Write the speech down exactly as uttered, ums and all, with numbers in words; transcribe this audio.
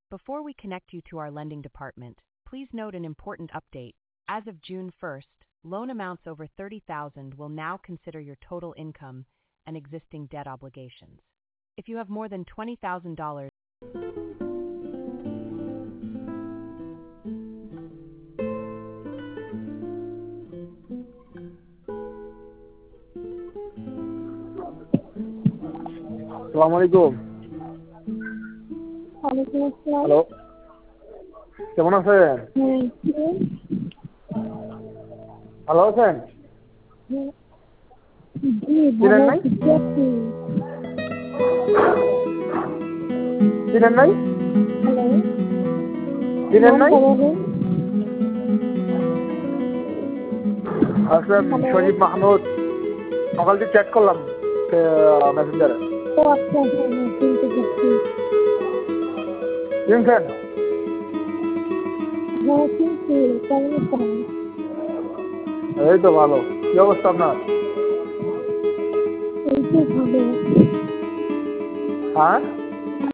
Before we connect you to our lending department, please note an important update. As of June first, loan amounts over thirty thousand dollars will now consider your total income and existing debt obligations. If you have more than twenty thousand dollars, আসসালামু আলাইকুম। ওয়ালাইকুম আসসালাম। Hello, কেমন আছেন? হুম, ভালো আছেন? হুম, জি চিনেন ভালো নাই? আছি। কে আপনি? চিনেন নাই? হ্যালো, চিনেন নাই? নামটা বলুন। আসলাম হ্যালো। শরীফ মাহমুদ। সকাল থেকে চ্যাট করলাম মেসেঞ্জারে। ও আচ্ছা, হ্যাঁ হ্যাঁ চিনতে পারছি। চিনছেন? হ্যাঁ চিনছি। কেমন আছেন? এই তো ভালো। কি অবস্থা আপনার? এই তো ভালো। হ্যাঁ